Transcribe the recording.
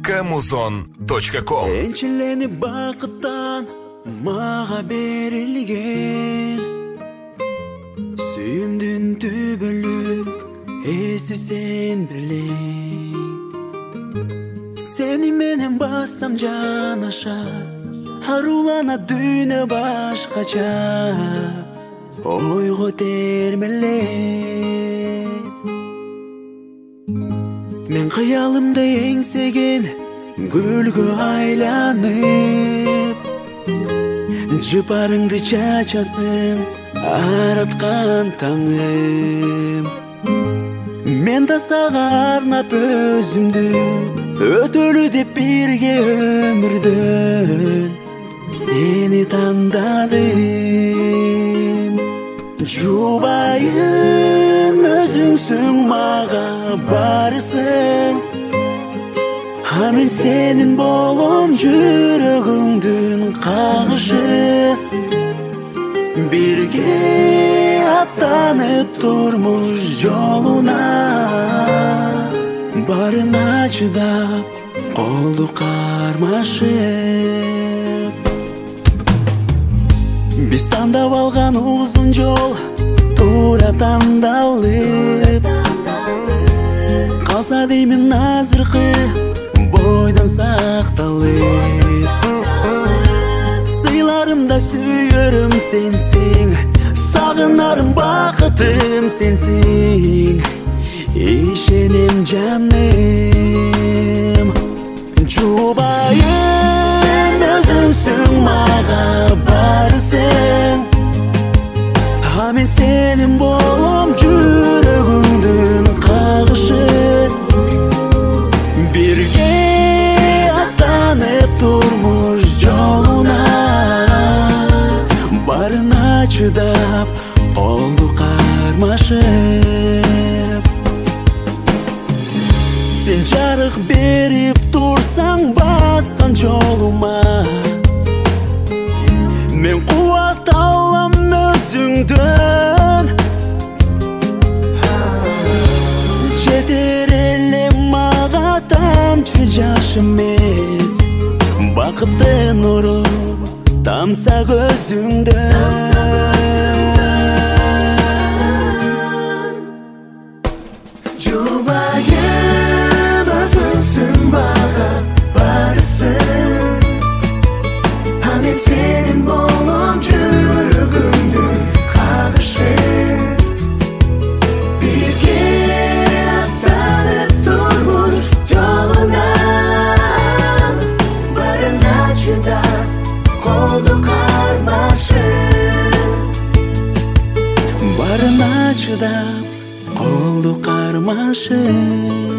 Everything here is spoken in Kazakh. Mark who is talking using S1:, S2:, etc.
S1: Kamuzon.com.
S2: Ençelenip bakıttan mağa berilgen Süyümdün tübölük esi sen bilen Seni menen bassam can aşa Harulana düne başkaça Oygu termelen Men hayalımda engsegen gülgü aylanıp Jıparыңды çaçasın aratkan tаңым Men da sağa arnap özümdü Ötölü деп birge ömürдөн Seni tandadım Jubayım özüңsүң mağa barısın Amin senin bolom жүрөгүңдүн кагышы Birge аттанып турмуш жолуна Барына чыдап колду кармашып Биз тандап алган узун жол туура тандалып Калса деймин азыркы бойдан сакталып Сыйларымда сүйөрүм сенсиң Сагынарым бакытым сенсиң Ишенем жаным Жубайым сен өзүңсүң мага барысың А мен сенин болом жүрөгүңдүн кагышы Birge аттанып турмуш жолуна Барына чыдап болду кармашып Сен жарык берип турсаң баскан жолума Мен кубат алам өзүңдөн Жетер эле мага тамчы жаш эмес Бакыттын нуру тамса көзүңдөн Жубайым өзүңсүң мага барысың А мен сенин болом жүрөгүңдүн кагышы Birge аттанып турмуш жолуна Барына чыдап колду кармашып Барына чыдап колду кармашып